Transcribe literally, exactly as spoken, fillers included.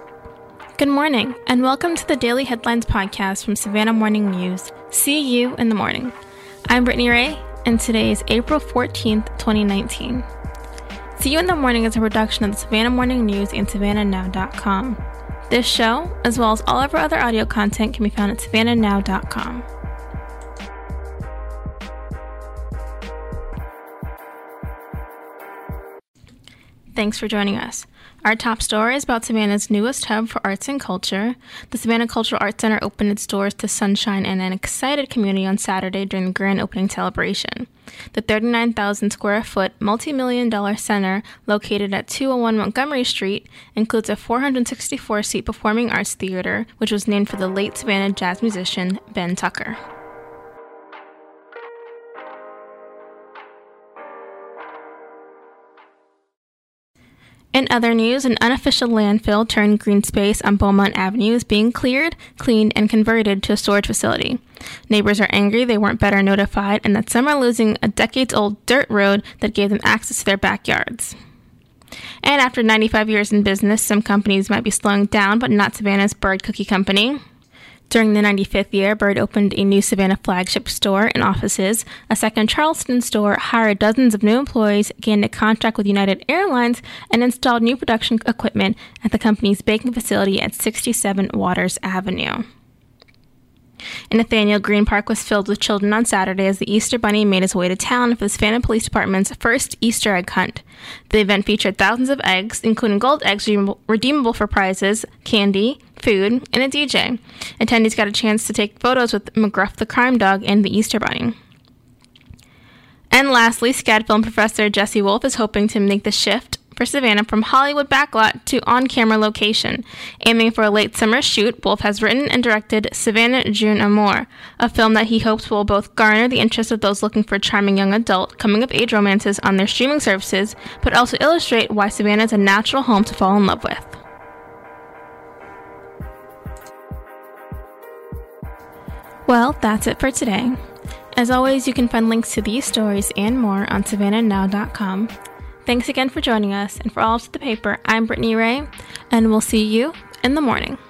Good morning, and welcome to the Daily Headlines podcast from Savannah Morning News. See you in the morning. I'm Brittany Ray, and today is April fourteenth, twenty nineteen. See You in the Morning is a production of the Savannah Morning News and savannah now dot com. This show, as well as all of our other audio content, can be found at savannah now dot com. Thanks for joining us. Our top story is about Savannah's newest hub for arts and culture. The Savannah Cultural Arts Center opened its doors to sunshine and an excited community on Saturday during the grand opening celebration. The thirty-nine thousand square foot, multi-million dollar center, located at two oh one Montgomery Street, includes a four hundred sixty-four seat performing arts theater, which was named for the late Savannah jazz musician Ben Tucker. In other news, an unofficial landfill turned green space on Beaumont Avenue is being cleared, cleaned, and converted to a storage facility. Neighbors are angry they weren't better notified and that some are losing a decades-old dirt road that gave them access to their backyards. And after ninety-five years in business, some companies might be slowing down, but not Savannah's Bird Cookie Company. During the ninety-fifth year, Bird opened a new Savannah flagship store and offices. A second Charleston store hired dozens of new employees, gained a contract with United Airlines, and installed new production equipment at the company's baking facility at sixty-seven Waters Avenue. And Nathaniel Green Park was filled with children on Saturday as the Easter Bunny made his way to town for the Savannah Police Department's first Easter egg hunt. The event featured thousands of eggs, including gold eggs redeemable for prizes, candy, food, and a D J. Attendees got a chance to take photos with McGruff the Crime Dog and the Easter Bunny. And lastly, SCAD film professor Jesse Wolf is hoping to make the shift for Savannah from Hollywood backlot to on-camera location. Aiming for a late summer shoot, Wolf has written and directed Savannah June Amour, a film that he hopes will both garner the interest of those looking for charming young adult coming-of-age romances on their streaming services, but also illustrate why Savannah is a natural home to fall in love with. Well, that's it for today. As always, you can find links to these stories and more on savannah now dot com. Thanks again for joining us, and for all of the paper, I'm Brittany Ray, and we'll see you in the morning.